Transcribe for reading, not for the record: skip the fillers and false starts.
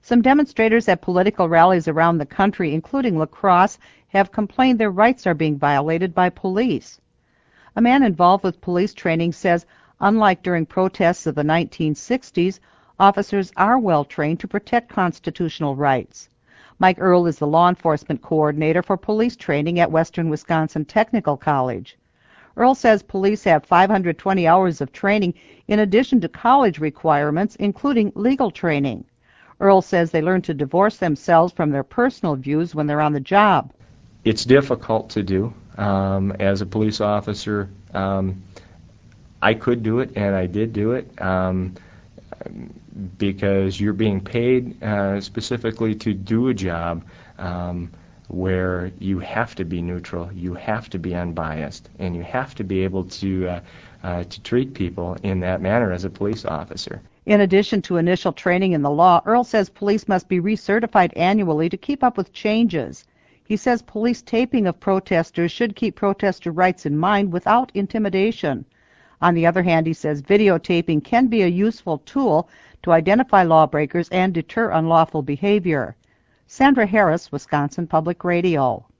Some demonstrators at political rallies around the country, including La Crosse, have complained their rights are being violated by police. A man involved with police training says, unlike during protests of the 1960s, officers are well trained to protect constitutional rights. Mike Earle is the law enforcement coordinator for police training at Western Wisconsin Technical College. Earle says police have 520 hours of training in addition to college requirements, including legal training. Earle says they learn to divorce themselves from their personal views when they're on the job. It's difficult to do. As a police officer, I could do it, and I did do it, because you're being paid specifically to do a job where you have to be neutral, you have to be unbiased, and you have to be able to treat people in that manner as a police officer. In addition to initial training in the law, Earle says police must be recertified annually to keep up with changes. He says police taping of protesters should keep protester rights in mind without intimidation. On the other hand, he says videotaping can be a useful tool to identify lawbreakers and deter unlawful behavior. Sandra Harris, Wisconsin Public Radio.